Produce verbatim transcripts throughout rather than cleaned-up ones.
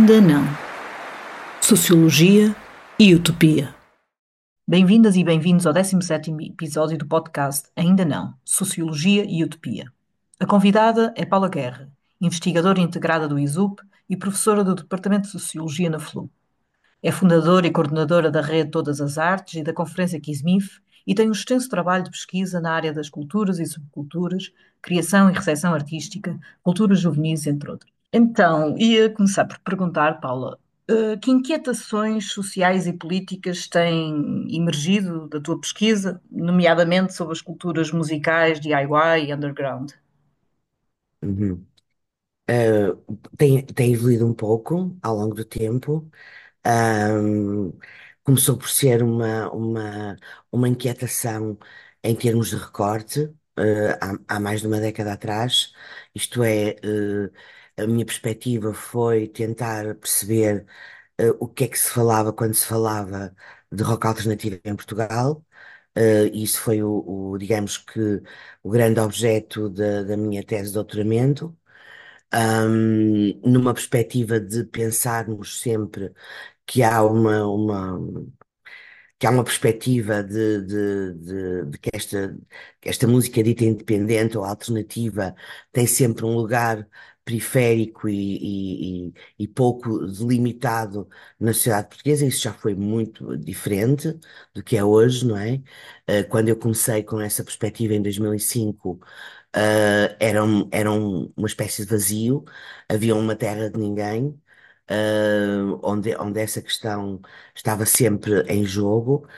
Ainda não. Sociologia e Utopia. Bem-vindas e bem-vindos ao décimo sétimo episódio do podcast Ainda não. Sociologia e Utopia. A convidada é Paula Guerra, investigadora integrada do I S U P e professora do Departamento de Sociologia na F L U. É fundadora e coordenadora da Rede Todas as Artes e da Conferência Kismif e tem um extenso trabalho de pesquisa na área das culturas e subculturas, criação e recepção artística, culturas juvenis, entre outros. Então, ia começar por perguntar, Paula, eh, que inquietações sociais e políticas têm emergido da tua pesquisa, nomeadamente sobre as culturas musicais, D I Y e underground? Uhum. Uh, tem, tem evoluído um pouco ao longo do tempo. Ahm, Começou por ser uma, uma, uma inquietação em termos de recorte, uh, há, há mais de uma década atrás. Isto é, uh, a minha perspectiva foi tentar perceber uh, o que é que se falava quando se falava de rock alternativo em Portugal. Uh, isso foi o, o, digamos que, o grande objeto da, da minha tese de doutoramento. Ahm, numa perspectiva de pensarmos sempre que há uma, uma, que há uma perspectiva de, de, de, de que esta, que esta música dita independente ou alternativa tem sempre um lugar periférico e, e, e- e pouco delimitado na sociedade portuguesa. Isso já foi muito diferente do que é hoje, não é? Eh, Quando eu comecei com essa perspectiva em dois mil e cinco, eh, era, um- era um- uma espécie de vazio, havia uma terra de ninguém. eh, onde, onde essa questão estava sempre em jogo.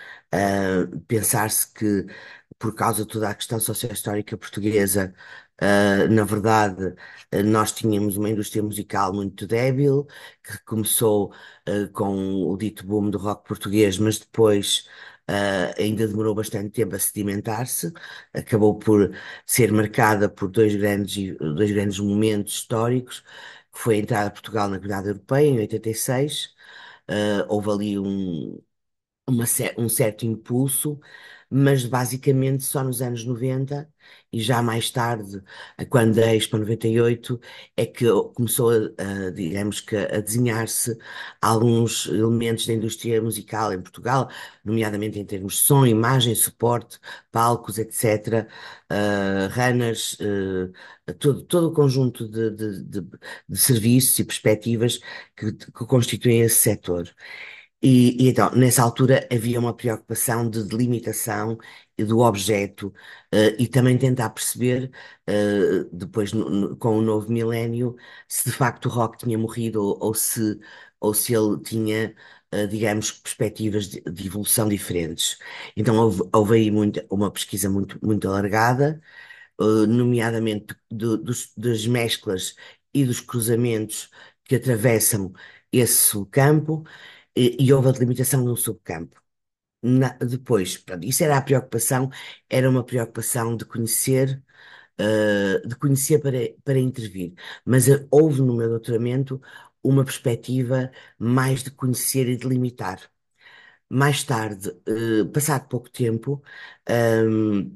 Uh, pensar-se que, por causa de toda a questão socio-histórica portuguesa, uh, na verdade, uh, nós tínhamos uma indústria musical muito débil, que começou uh, com o dito boom do rock português, mas depois. Uh, ainda demorou bastante tempo a sedimentar-se, acabou por ser marcada por dois grandes, dois grandes momentos históricos, que foi a entrada de Portugal na Comunidade Europeia em oitenta e seis. Uh, houve ali um, uma cer- um certo impulso, mas basicamente só nos anos noventa e já mais tarde, eh, quando a Expo noventa e oito, é que começou a, a, digamos que a desenhar-se alguns elementos da indústria musical em Portugal, nomeadamente em termos de som, imagem, suporte, palcos, etcétera, uh, runners, uh, todo, todo o conjunto de, de, de, de serviços e perspectivas que, que constituem esse setor. E, e então, nessa altura, havia uma preocupação de delimitação e do objeto, eh, e também tentar perceber, eh, depois no- no- com o novo milénio, se de facto o rock tinha morrido ou, ou se, ou se ele tinha, eh, digamos, perspectivas de, de evolução diferentes. Então, houve, houve aí muita, uma pesquisa muito, muito alargada, eh, nomeadamente do- dos- das mesclas e dos cruzamentos que atravessam esse subcampo, e, e houve a delimitação de um subcampo. Na- depois, pronto, isso era a preocupação, era uma preocupação de conhecer, eh, de conhecer para, para intervir. Mas eh, houve no meu doutoramento uma perspectiva mais de conhecer e de limitar. Mais tarde, eh, passado pouco tempo, ehm,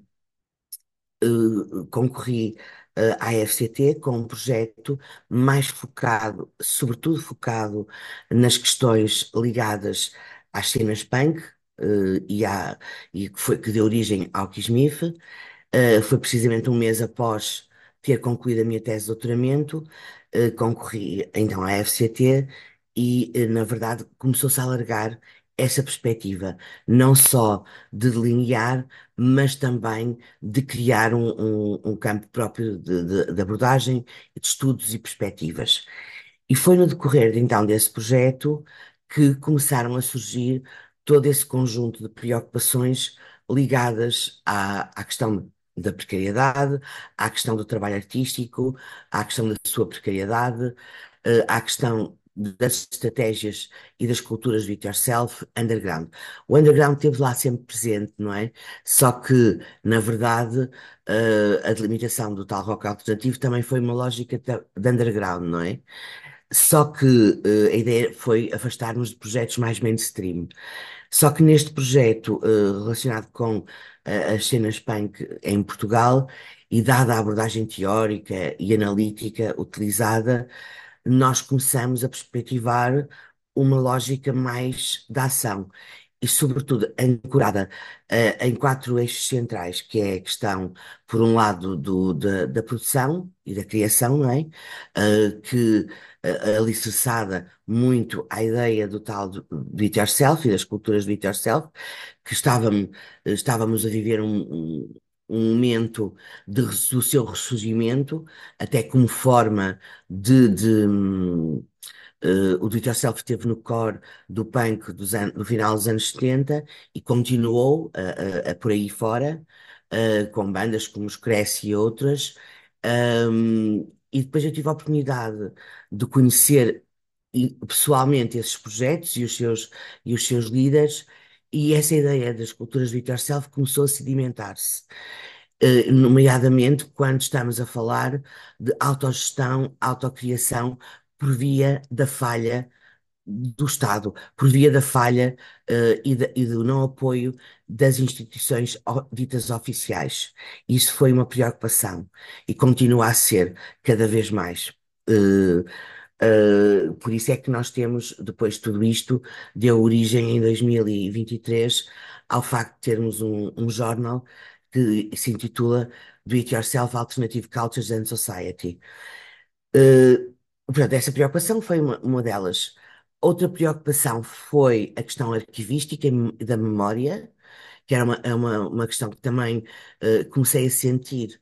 eh, concorri eh, à F C T com um projeto mais focado, sobretudo focado nas questões ligadas às cenas punk, eh, e, à, e que foi, que deu origem ao Kismif. Uh, foi precisamente um mês após ter concluído a minha tese de doutoramento, uh, concorri então à F C T e, uh, na verdade, começou-se a alargar essa perspectiva, não só de delinear, mas também de criar um, um- um campo próprio de, de- de abordagem, de estudos e perspectivas. E foi no decorrer então desse projeto que começaram a surgir todo esse conjunto de preocupações ligadas à, à questão da precariedade, à questão do trabalho artístico, à questão da sua precariedade, eh, à questão das estratégias e das culturas do it yourself underground. O underground esteve lá sempre presente, não é? Só que, na verdade, eh, a delimitação do tal rock alternativo também foi uma lógica de de underground, não é? Só que eh, a ideia foi afastar-nos de projetos mais mainstream. Só que neste projeto, eh, relacionado com eh, as cenas punk em Portugal, e dada a abordagem teórica e analítica utilizada, nós começamos a perspectivar uma lógica mais da ação e, sobretudo, ancorada eh, em quatro eixos centrais, que é a questão, por um lado, do, da, da produção e da criação, não é? Eh, que eh, alicerçada muito à ideia do tal do, do it yourself e das culturas do it yourself, que estávamos, estávamos a viver um, um- um momento de, res- do seu ressurgimento, até como forma de, de, hum, eh, o do it yourself esteve no core do punk dos an- do final dos anos setenta e continuou a, a- a por aí fora, eh, com bandas como os Cresce e outras. Ahm, e depois eu tive a oportunidade de conhecer e- pessoalmente esses projetos e os seus, e os seus líderes, e essa ideia das culturas do it yourself começou a sedimentar-se. Eh, nomeadamente quando estamos a falar de autogestão, autocriação, por via da falha do Estado, por via da falha eh, e, da- e do não apoio das instituições o- ditas oficiais. Isso foi uma preocupação e continua a ser cada vez mais. Eh, eh, por isso é que nós temos, depois de tudo isto, deu origem em dois mil e vinte e três ao facto de termos um, um jornal que se intitula Do It Yourself Alternative Cultures and Society. Uh, Portanto, essa preocupação foi uma, uma delas. Outra preocupação foi a questão arquivística e da memória, que era uma, é uma, uma questão que também eh, comecei a sentir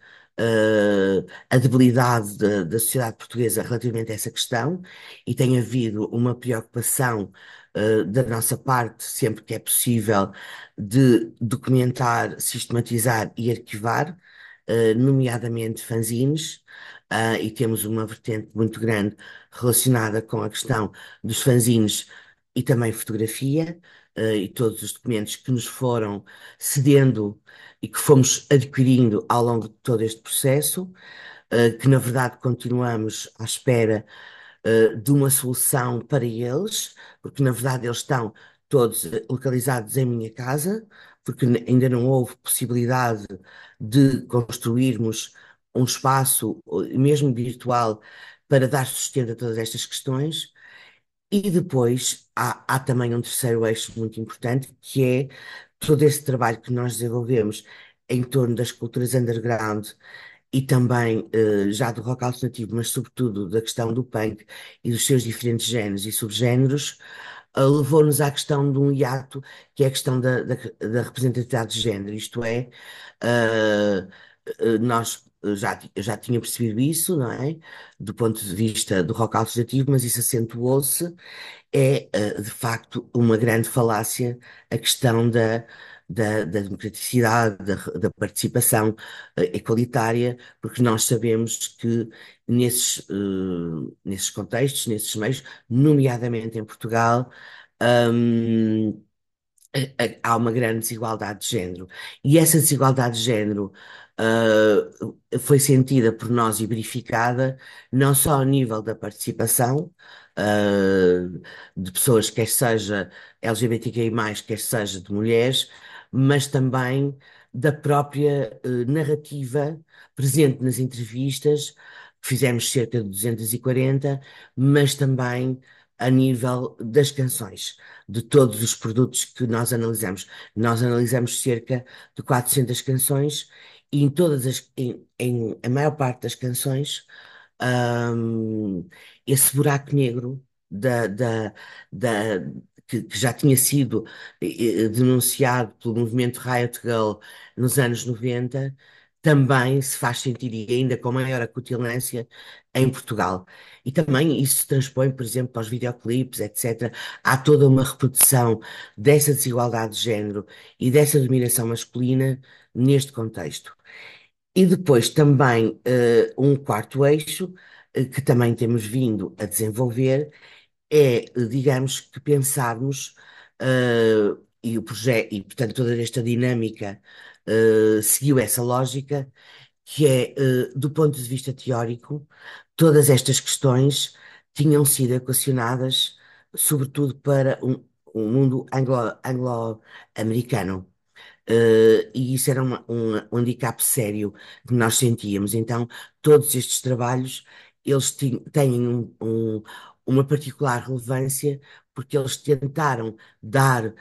eh, a debilidade da, da sociedade portuguesa relativamente a essa questão, e tem havido uma preocupação eh, da nossa parte, sempre que é possível, de documentar, sistematizar e arquivar, eh, nomeadamente fanzines. Ah, e temos uma vertente muito grande relacionada com a questão dos fanzines e também fotografia, eh, e todos os documentos que nos foram cedendo e que fomos adquirindo ao longo de todo este processo, eh, que na verdade continuamos à espera eh, de uma solução para eles, porque na verdade eles estão todos eh, localizados em minha casa, porque n- ainda não houve possibilidade de construirmos um espaço, eh, mesmo virtual, para dar sustento a todas estas questões. E depois há, há também um terceiro eixo muito importante, que é todo esse trabalho que nós desenvolvemos em torno das culturas underground e também eh, já do rock alternativo, mas sobretudo da questão do punk e dos seus diferentes géneros e subgéneros, eh, levou-nos à questão de um hiato, que é a questão da, da, da representatividade de género, isto é, eh, eh, nós eh, já, ti- eu já tinha percebido isso, não é? Do ponto de vista do rock alternativo, mas isso acentuou-se. É, eh, de facto, uma grande falácia a questão da, da, da democraticidade, da, da participação eh, igualitária, porque nós sabemos que nesses, eh, nesses contextos, nesses meios, nomeadamente em Portugal, hum, eh, eh, há uma grande desigualdade de género. E essa desigualdade de género ah, foi sentida por nós e verificada não só ao nível da participação ah, de pessoas, quer seja LGBTQI+, quer seja de mulheres, mas também da própria eh, narrativa presente nas entrevistas, que fizemos cerca de duzentas e quarenta, mas também a nível das canções de todos os produtos que nós analisamos. Nós analisamos cerca de quatrocentas canções e em todas as, em, em a maior parte das canções, hum, esse buraco negro da, da, da- que, que já tinha sido eh, eh, denunciado pelo movimento Riot Girl nos anos noventa, também se faz sentir e ainda com maior acutilância em Portugal. E também isso se transpõe, por exemplo, para os videoclipes, etcétera. Há toda uma reprodução dessa desigualdade de género e dessa dominação masculina neste contexto. E depois também eh, um quarto eixo, eh, que também temos vindo a desenvolver, é, eh, digamos, que pensarmos, eh, e o projeto, e portanto toda esta dinâmica eh, seguiu essa lógica, que é, eh, do ponto de vista teórico, todas estas questões tinham sido equacionadas, sobretudo para um, um mundo anglo, anglo-americano. Eh, e isso era uma- um, um handicap sério que nós sentíamos. Então, todos estes trabalhos eles ti- têm um- um- uma particular relevância porque eles tentaram dar,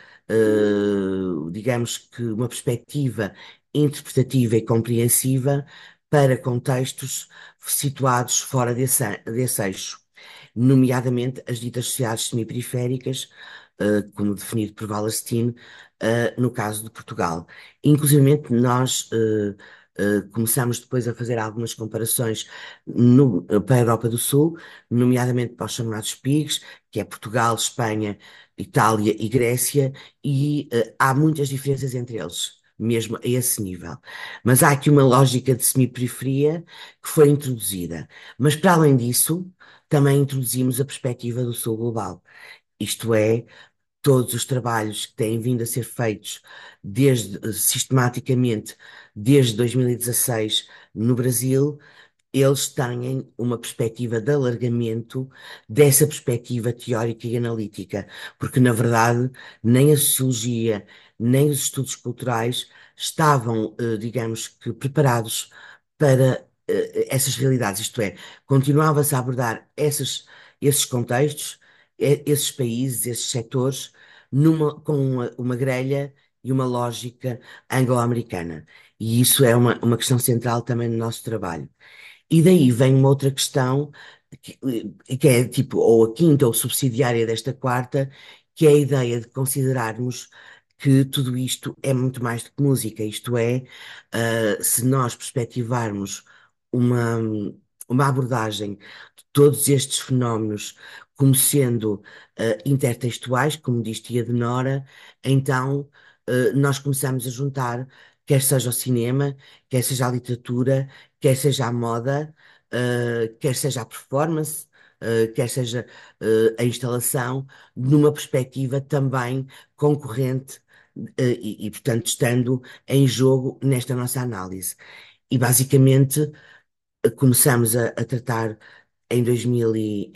eh, digamos que, uma perspectiva interpretativa e compreensiva para contextos situados fora desse, desse eixo, nomeadamente as ditas sociedades semiperiféricas, eh, como definido por Wallerstein, eh, no caso de Portugal. Inclusivamente, nós eh, eh, começamos depois a fazer algumas comparações no- para a Europa do Sul, nomeadamente para os chamados PIGs, que é Portugal, Espanha, Itália e Grécia, e eh, há muitas diferenças entre eles. Mesmo a esse nível. Mas há aqui uma lógica de semiperiferia que foi introduzida. Mas, para além disso, também introduzimos a perspectiva do Sul global. Isto é, todos os trabalhos que têm vindo a ser feitos desde, sistematicamente desde dois mil e dezasseis no Brasil, eles têm uma perspectiva de alargamento dessa perspectiva teórica e analítica, porque, na verdade, nem a sociologia, nem os estudos culturais estavam, eh, digamos que, preparados para eh, essas realidades, isto é, continuava-se a abordar essas, esses contextos, eh, esses países, esses setores, numa, com uma, uma grelha e uma lógica anglo-americana. E isso é uma, uma questão central também no nosso trabalho. E daí vem uma outra questão, que, que é tipo, ou a quinta ou subsidiária desta quarta, que é a ideia de considerarmos que tudo isto é muito mais do que música, isto é, ah, se nós perspectivarmos uma, uma abordagem de todos estes fenómenos como sendo ah, intertextuais, como diz Tia de Nora, então ah, nós começamos a juntar, quer seja o cinema, quer seja a literatura, quer seja a moda, uh, quer seja a performance, uh, quer seja uh, a instalação, numa perspectiva também concorrente, uh, e, e, portanto, estando em jogo nesta nossa análise. E, basicamente, começamos a, a tratar em dois mil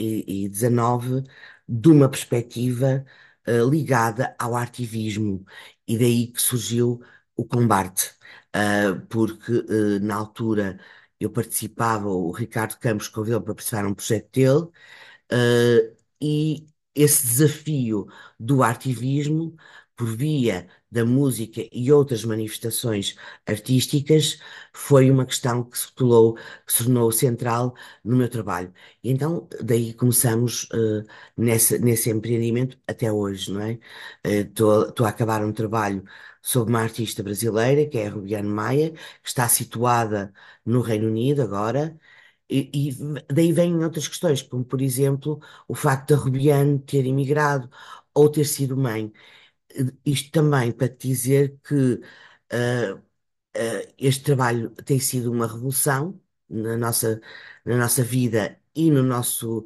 e dezanove de uma perspectiva eh, ligada ao artivismo, e daí que surgiu o combate. Ah, porque eh, na altura eu participava, o Ricardo Campos convidou-me para participar num projeto dele, Uh, e esse desafio do artivismo, por via da música e outras manifestações artísticas, foi uma questão que se tornou, que se tornou central no meu trabalho. E então, daí começamos uh, nessa, nesse empreendimento até hoje, não é? Estou a acabar um trabalho sobre uma artista brasileira, que é a Rubiane Maia, que está situada no Reino Unido agora. E, e daí vêm outras questões, como por exemplo o facto da Rubiane ter emigrado ou ter sido mãe. Isto também para te dizer que ah, ah, este trabalho tem sido uma revolução na nossa, na nossa vida e no nosso,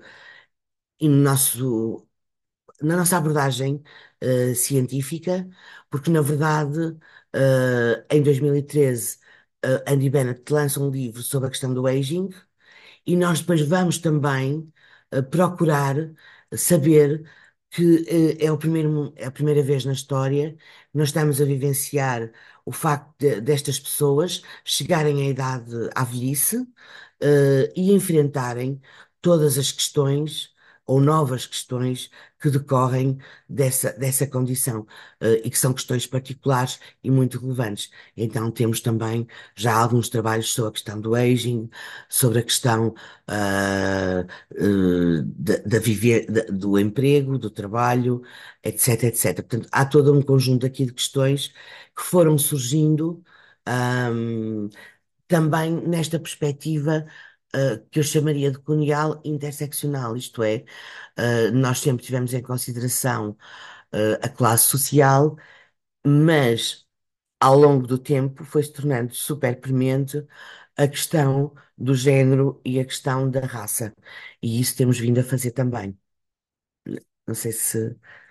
e no nosso, na nossa abordagem ah, científica, porque na verdade, ah, em dois mil e treze, ah, Andy Bennett lança um livro sobre a questão do aging. E nós depois vamos também eh, procurar saber que eh, é o primeiro, mo- é a primeira vez na história que nós estamos a vivenciar o facto de- destas pessoas chegarem à idade, à velhice, eh, e enfrentarem todas as questões ou novas questões que decorrem dessa, dessa condição, eh, e que são questões particulares e muito relevantes. Então temos também já alguns trabalhos sobre a questão do aging, sobre a questão ah, eh, da, da viver, da- do emprego, do trabalho, etc, etcétera. Portanto, há todo um conjunto aqui de questões que foram surgindo, ahm, também nesta perspectiva, ah, que eu chamaria de colonial interseccional, isto é, ah, nós sempre tivemos em consideração, ah, a classe social, mas ao longo do tempo foi-se tornando super premente a questão do género e a questão da raça. E isso temos vindo a fazer também. Não sei se.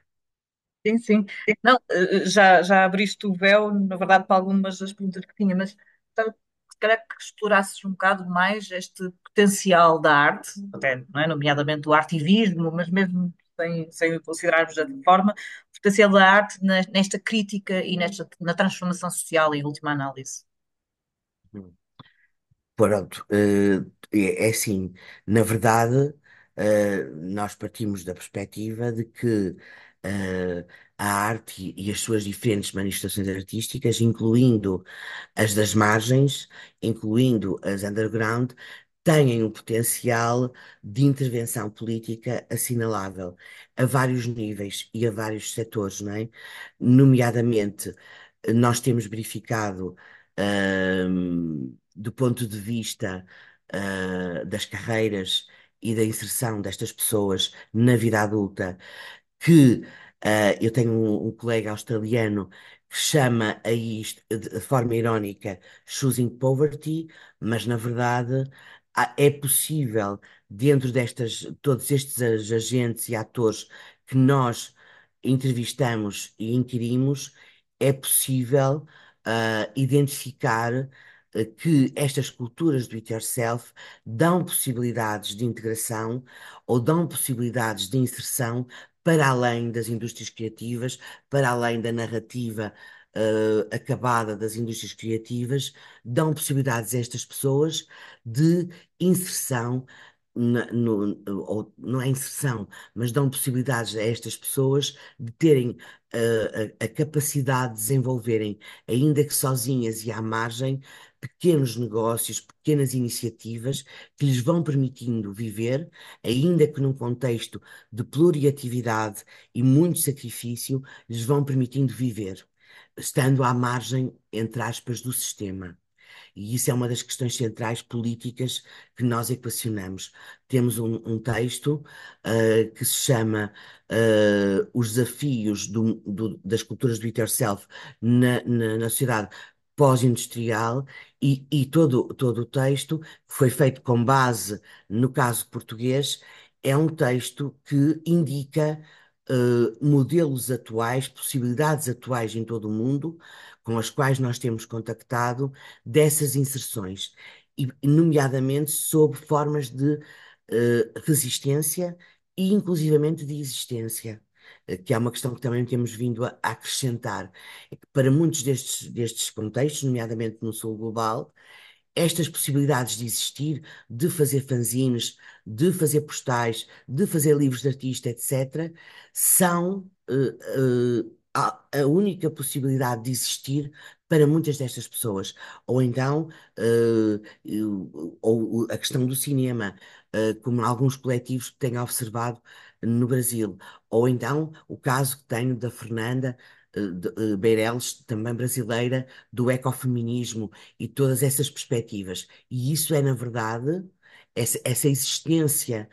Sim, sim. Não, eh, já, já abriste o véu, na verdade, para algumas das perguntas que tinha, mas gostava, se calhar que explorasses um bocado mais este potencial da arte, até, não é, nomeadamente o artivismo, mas mesmo sem, sem o considerarmos dessa forma, o potencial da arte na- nesta crítica e nesta, na transformação social, em última análise. Pronto, eh, é é assim, na verdade, eh, nós partimos da perspectiva de que eh, a arte e as suas diferentes manifestações artísticas, incluindo as das margens, incluindo as underground, têm um potencial de intervenção política assinalável a vários níveis e a vários setores, não é? Nomeadamente, nós temos verificado, ahm, do ponto de vista, ah, das carreiras e da inserção destas pessoas na vida adulta, que ah, eu tenho um, um colega australiano que chama a isto de de forma irónica Choosing Poverty, mas na verdade há- é possível, dentro destas, todos estes ag- agentes e atores que nós entrevistamos e inquirimos, é possível ah, identificar ah, que estas culturas do it yourself dão possibilidades de integração ou dão possibilidades de inserção para além das indústrias criativas, para além da narrativa eh, acabada das indústrias criativas, dão possibilidades a estas pessoas de inserção. na- no- ou não é inserção, mas dão possibilidades a estas pessoas de terem eh, a, a capacidade de desenvolverem, ainda que sozinhas e à margem, pequenos negócios, pequenas iniciativas que lhes vão permitindo viver, ainda que num contexto de pluriatividade e muito sacrifício, lhes vão permitindo viver, estando à margem, entre aspas, do sistema. E isso é uma das questões centrais políticas que nós equacionamos. Temos um, um texto uh, que se chama uh, Os Desafios do- do- das Culturas do It Yourself na, na, na sociedade pós-industrial e, e todo, todo o texto que foi feito com base no caso português é um texto que indica uh, modelos atuais, possibilidades atuais em todo o mundo com as quais nós temos contactado dessas inserções, e, nomeadamente sobre formas de eh, resistência e inclusivamente de existência, eh, que é uma questão que também temos vindo a, a acrescentar. É que para muitos destes, destes contextos, nomeadamente no Sul Global, estas possibilidades de existir, de fazer fanzines, de fazer postais, de fazer livros de artista, etcétera, são eh, eh, a, a única possibilidade de existir para muitas destas pessoas. Ou então, eh, eu- ou a questão do cinema, eh, como alguns coletivos que tenho observado no Brasil. Ou então, o caso que tenho da Fernanda. eh, de- eh, Meirelles, também brasileira, do ecofeminismo, e todas essas perspectivas. E isso é, na verdade, essa, essa existência,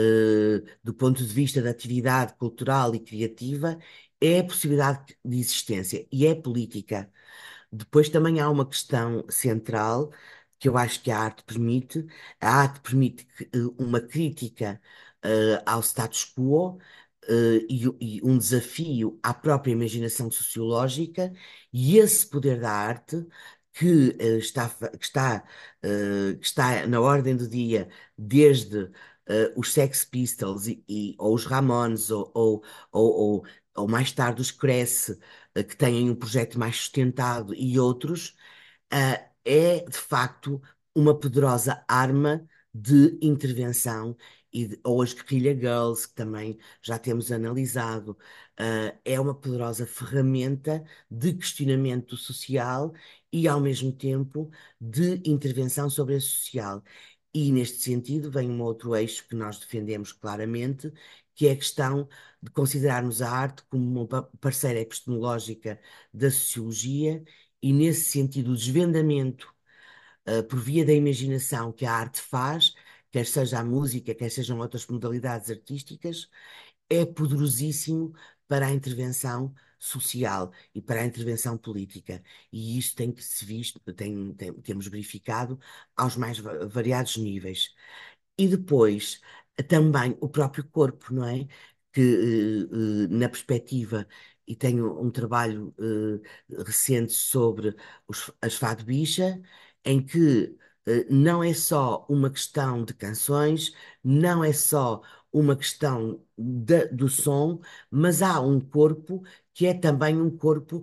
eh, do ponto de vista da atividade cultural e criativa, é a possibilidade de existência e é política. Depois também há uma questão central que eu acho que a arte permite. A arte permite que, eh, uma crítica eh, ao status quo eh, e, e um desafio à própria imaginação sociológica, e esse poder da arte que eh, está, fa- que está, eh, que está na ordem do dia desde eh, os Sex Pistols e, e- ou os Ramones ou, ou, ou, ou, ou mais tarde os Cresce, eh, que têm um projeto mais sustentado, e outros, ah, é de facto uma poderosa arma de intervenção, e de- ou as Guerrilla Girls, que também já temos analisado, ah, é uma poderosa ferramenta de questionamento social e, ao mesmo tempo, de intervenção sobre a social. E, neste sentido, vem um outro eixo que nós defendemos claramente, que é a questão de considerarmos a arte como uma pa- parceira epistemológica da sociologia, e, nesse sentido, o desvendamento, uh, por via da imaginação que a arte faz, quer seja a música, quer sejam outras modalidades artísticas, é poderosíssimo para a intervenção social e para a intervenção política. E isso tem que se visto, tem, tem- temos verificado aos mais va- variados níveis. E depois, também o próprio corpo, não é? Que, eh, eh, na perspectiva, e tenho um trabalho eh, recente sobre os, as Fado Bicha, em que eh, não é só uma questão de canções, não é só uma questão da- do som, mas há um corpo que é também um corpo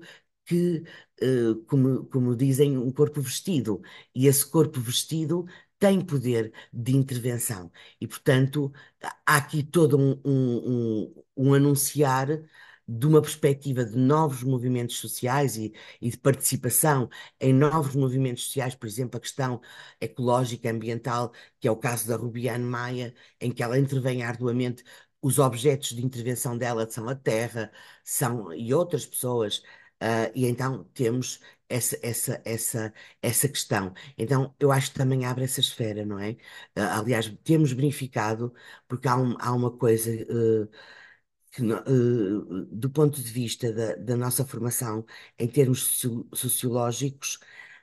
que, eh, como, como dizem, um corpo vestido, e esse corpo vestido tem poder de intervenção. E, portanto, há aqui todo um, um, um, um anunciar de uma perspectiva de novos movimentos sociais e, e de participação em novos movimentos sociais, por exemplo, a questão ecológica, ambiental, que é o caso da Rubiane Maia, em que ela intervém arduamente. Os objetos de intervenção dela são a terra, são, e outras pessoas, ah, e então temos essa, essa, essa, essa questão. Então, eu acho que também abre essa esfera, não é? Ah, aliás, temos verificado, porque há, um- há uma coisa, eh, que, no- eh, do ponto de vista da, da nossa formação, em termos socio- sociológicos,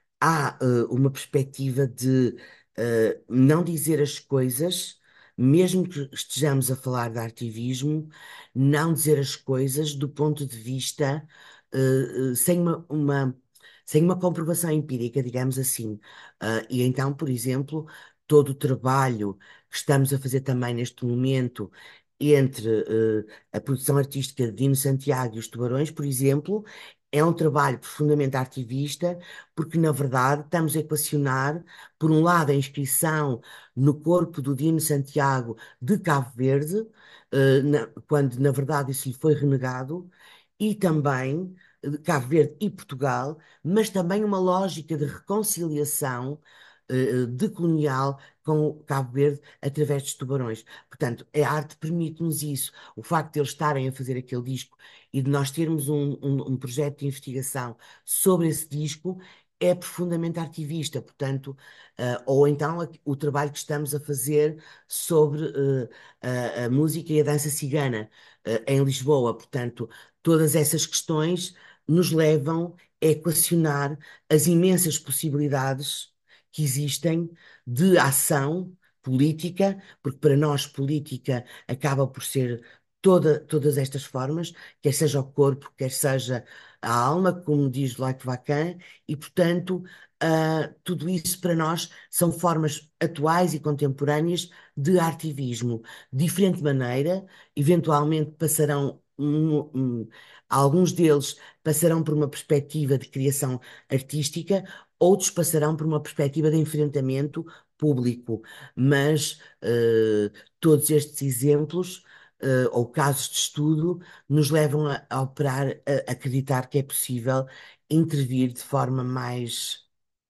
há eh, uma perspectiva de eh, não dizer as coisas, mesmo que estejamos a falar de ativismo, não dizer as coisas do ponto de vista eh, eh, sem uma, uma- sem uma comprovação empírica, digamos assim. Ah, e então, por exemplo, todo o trabalho que estamos a fazer também neste momento entre eh, a produção artística de Dino Santiago e os Tubarões, por exemplo, é um trabalho profundamente ativista porque, na verdade, estamos a equacionar, por um lado, a inscrição no corpo do Dino Santiago de Cabo Verde, eh, na- quando, na verdade, isso lhe foi renegado, e também eh, Cabo Verde e Portugal, mas também uma lógica de reconciliação eh, decolonial com Cabo Verde através dos tubarões. Portanto, a arte permite-nos isso. O facto de eles estarem a fazer aquele disco e de nós termos um, um um projeto de investigação sobre esse disco é profundamente ativista, portanto, eh, ou então a- o trabalho que estamos a fazer sobre eh, a, a música e a dança cigana eh, em Lisboa, portanto, todas essas questões nos levam a equacionar as imensas possibilidades que existem de ação política, porque para nós política acaba por ser toda, todas estas formas, quer seja o corpo, quer seja a alma, como diz Like Lacan, e, portanto, ah, tudo isso para nós são formas atuais e contemporâneas de ativismo. De diferente maneira, eventualmente passarão, um- um- alguns deles passarão por uma perspectiva de criação artística, outros passarão por uma perspectiva de enfrentamento público, mas eh, todos estes exemplos, eh, ou casos de estudo, nos levam a, a operar, a acreditar que é possível intervir de forma mais.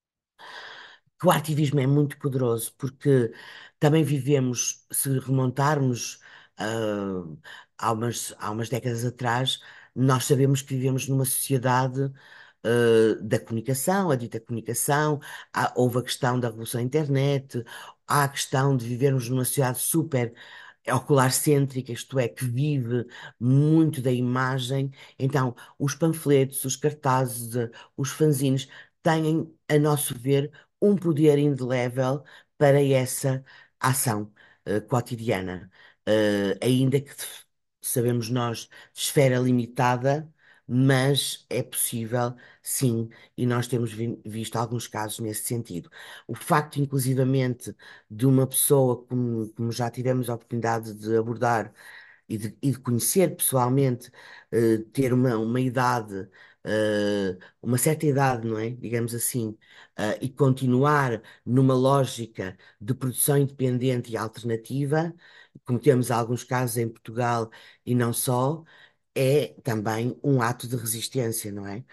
Que o ativismo é muito poderoso, porque também vivemos, se remontarmos ah, há umas, há umas décadas atrás, nós sabemos que vivemos numa sociedade ah, da comunicação, a dita comunicação, há- houve a questão da revolução da internet, há a questão de vivermos numa sociedade super ocular-cêntrica, isto é, que vive muito da imagem. Então, os panfletos, os cartazes, eh, os fanzines têm, a nosso ver, um poder indelével para essa ação eh, cotidiana. Eh, ainda que de- sabemos nós de esfera limitada, mas é possível, sim, e nós temos vi- visto alguns casos nesse sentido. O facto, inclusivamente, de uma pessoa, como, como já tivemos a oportunidade de abordar e de, e de conhecer pessoalmente, eh, ter uma, uma idade, eh, uma certa idade, não é? Digamos assim, eh, e continuar numa lógica de produção independente e alternativa, como temos alguns casos em Portugal e não só. É também um ato de resistência, não é?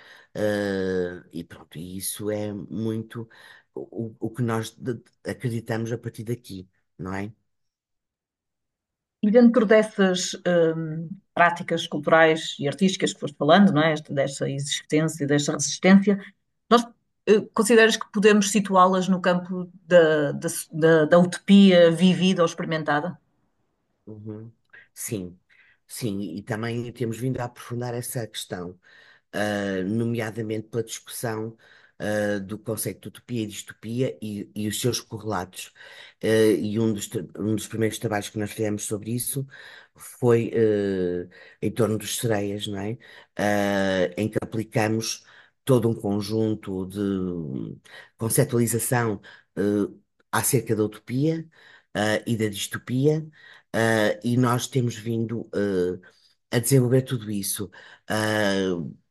Eh, e pronto, e isso é muito o, o que nós de- acreditamos a partir daqui, não é? E dentro dessas hum, práticas culturais e artísticas que foste falando, não é? Esta- desta existência, desta resistência, nós eh, consideras que podemos situá-las no campo da, da, da- da utopia vivida ou experimentada? Uhum. Sim, sim, e também temos vindo a aprofundar essa questão, ah, nomeadamente pela discussão, ah, do conceito de utopia e distopia e, e os seus correlatos. Ah, e um dos, tra- um dos primeiros trabalhos que nós fizemos sobre isso foi, ah, em torno dos sereias, não é? Ah, em que aplicamos todo um conjunto de conceptualização, ah, acerca da utopia, ah, e da distopia. Uh, e nós temos vindo uh, a desenvolver tudo isso. Uh,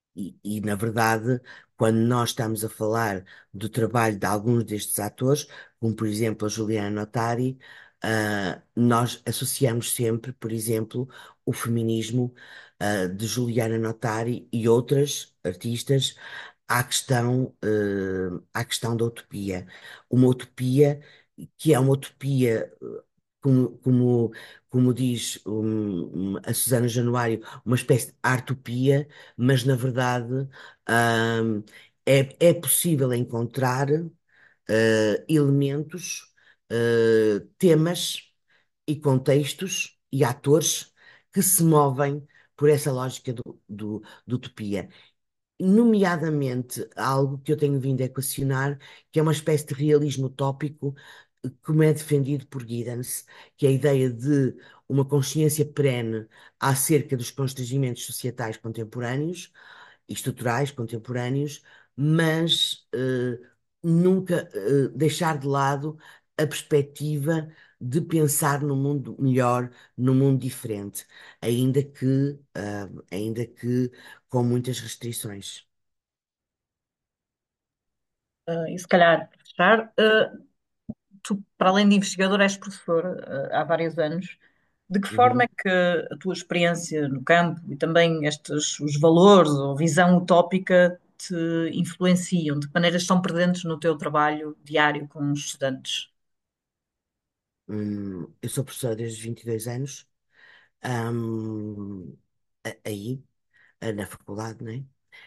E, e, na verdade, quando nós estamos a falar do trabalho de alguns destes atores, como por exemplo a Juliana Notari, ah, nós associamos sempre, por exemplo, o feminismo, ah, de Juliana Notari e outras artistas à questão, eh, à questão da utopia. Uma utopia que é uma utopia, eh, como, como, como diz um, um, a Susana Januário, uma espécie de artopia, mas na verdade, ahm, é, é possível encontrar eh, elementos, eh, temas e contextos e atores que se movem por essa lógica do, do, de utopia, nomeadamente algo que eu tenho vindo a equacionar, que é uma espécie de realismo utópico, eh, como é defendido por Giddens, que é a ideia de uma consciência perene acerca dos constrangimentos societais contemporâneos e estruturais contemporâneos, mas eh, nunca eh, deixar de lado a perspectiva de pensar num mundo melhor, num mundo diferente, ainda que, ah, ainda que com muitas restrições. Eh, e se calhar, para fechar, eh, tu, para além de investigador, és professor, eh, há vários anos. De que forma é Uhum. que a tua experiência no campo e também estes, os valores ou visão utópica te influenciam? De que maneiras estão presentes no teu trabalho diário com os estudantes? Hum, eu sou professora desde os vinte e dois anos, hum, a- aí, eh, na faculdade, né?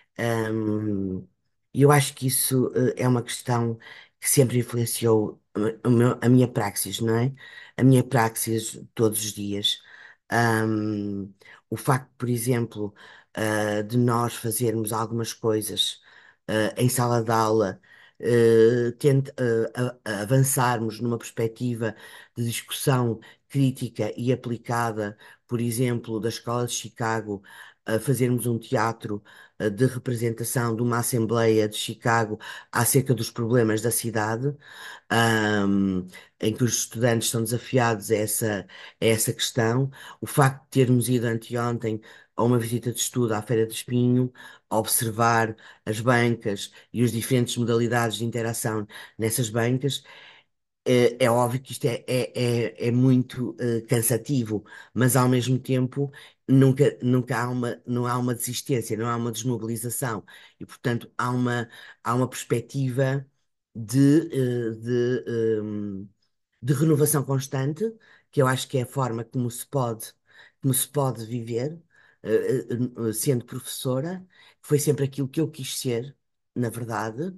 Hum, E eu acho que isso eh, é uma questão que sempre influenciou o meu- a minha praxis, não é? A minha praxis todos os dias. Hum, o facto, por exemplo, eh, de nós fazermos algumas coisas eh, em sala de aula, eh, tent- eh, a- a- avançarmos numa perspectiva de discussão crítica e aplicada, por exemplo, da Escola de Chicago, a fazermos um teatro eh, de representação de uma Assembleia de Chicago acerca dos problemas da cidade, ahm, em que os estudantes são desafiados a essa, a essa questão. O facto de termos ido anteontem a uma visita de estudo à Feira de Espinho, a observar as bancas e as diferentes modalidades de interação nessas bancas, é, é óbvio que isto é, é, é, é muito eh, cansativo, mas ao mesmo tempo nunca, nunca há uma, não há uma desistência, não há uma desmobilização e, portanto, há uma, há uma perspectiva de, eh, de, ehm, de renovação constante, que eu acho que é a forma como se pode, como se pode viver, eh, eh, eh, sendo professora, foi sempre aquilo que eu quis ser, na verdade,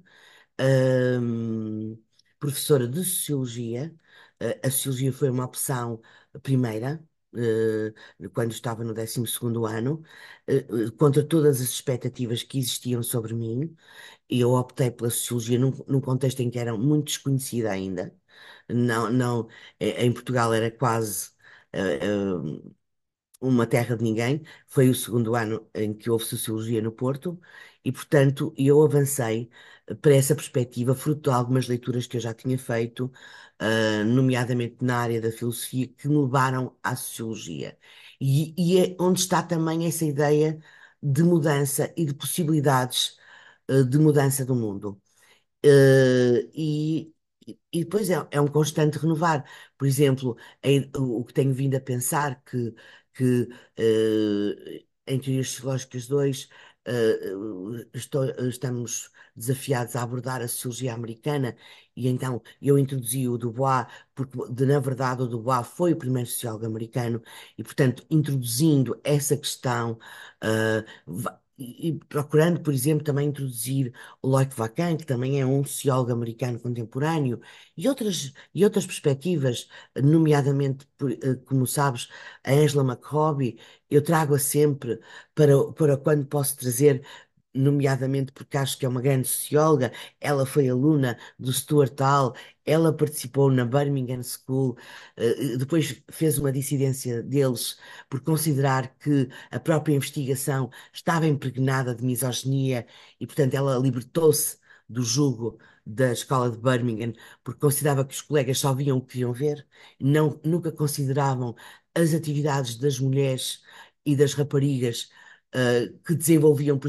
ahm, professora de Sociologia. Eh, a Sociologia foi uma opção primeira, eh, quando estava no décimo segundo ano, eh, eh, contra todas as expectativas que existiam sobre mim, e eu optei pela Sociologia num, num contexto em que era muito desconhecida ainda. Não, não, eh, em Portugal era quase eh, eh, uma terra de ninguém. Foi o segundo ano em que houve sociologia no Porto e, portanto, eu avancei para essa perspectiva, fruto de algumas leituras que eu já tinha feito, ah, nomeadamente na área da filosofia, que me levaram à sociologia. E, e é onde está também essa ideia de mudança e de possibilidades, ah, de mudança do mundo. Eh, e, e depois é, é um constante renovar. Por exemplo, é- o, o que tenho vindo a pensar que, que eh, em Teorias Sociológicas dois eh, estou- estamos desafiados a abordar a sociologia americana e então eu introduzi o Dubois porque de, na verdade o Dubois foi o primeiro sociólogo americano e portanto introduzindo essa questão eh, va- e e procurando, por exemplo, também introduzir o Lloyd Vacan, que também é um sociólogo americano contemporâneo, e outras, e outras perspectivas, nomeadamente, por- eh, como sabes, a Angela McRobbie, eu trago-a sempre para, para quando posso trazer, nomeadamente porque acho que é uma grande socióloga, ela foi aluna do Stuart Hall, ela participou na Birmingham School, eh, depois fez uma dissidência deles por considerar que a própria investigação estava impregnada de misoginia e, portanto, ela libertou-se do jugo da escola de Birmingham porque considerava que os colegas só viam o que queriam ver, não, nunca consideravam as atividades das mulheres e das raparigas eh, que desenvolviam, por exemplo,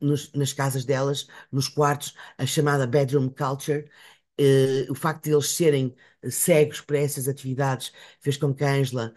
nos- nas casas delas, nos quartos, a chamada bedroom culture. Eh, o facto de eles serem cegos para essas atividades fez com que a Ângela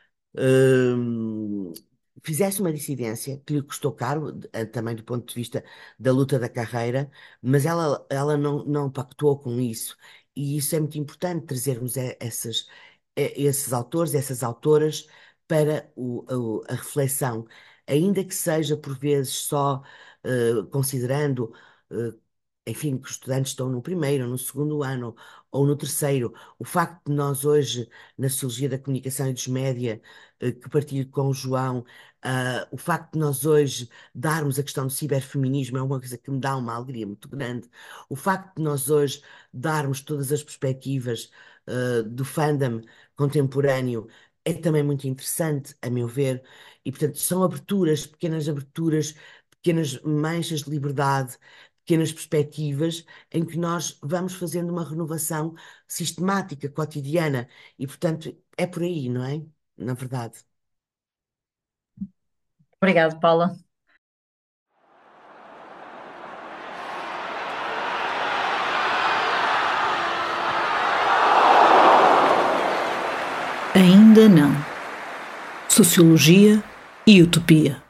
hum, fizesse uma dissidência que lhe custou caro, eh, também do ponto de vista da luta da carreira, mas ela, ela não, não pactuou com isso. E isso é muito importante, trazermos e- essas, e- esses autores, essas autoras, para o- o- a reflexão, ainda que seja por vezes só eh, considerando. eh, Enfim, que os estudantes estão no primeiro, no segundo ano ou no terceiro. O facto de nós hoje, na Sociologia da Comunicação e dos Média, eh, que partilho com o João, ah, o facto de nós hoje darmos a questão do ciberfeminismo é uma coisa que me dá uma alegria muito grande. O facto de nós hoje darmos todas as perspectivas, ah, do fandom contemporâneo é também muito interessante, a meu ver, e portanto são aberturas, pequenas aberturas, pequenas manchas de liberdade, pequenas perspectivas em que nós vamos fazendo uma renovação sistemática, cotidiana, e portanto é por aí, não é? Na verdade. Obrigado, Paula. Ainda não. Sociologia e utopia.